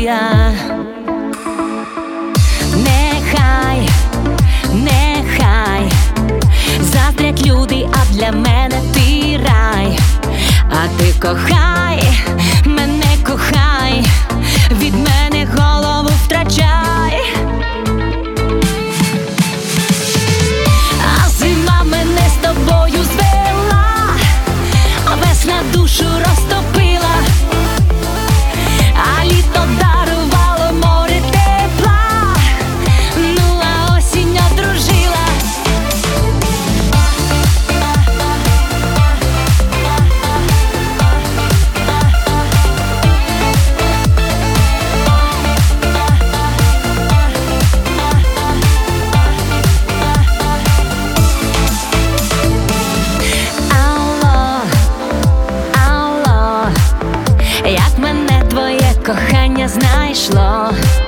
я. Нехай заздрять люди, а для мене ти рай. А ти кохай, мене кохай, від мене голову втрачай. А зима мене з тобою звела, а весна душу розтопила, а літо дарувало море тепла, ну а осінь одружила. Як мене твоє кохання знайшло.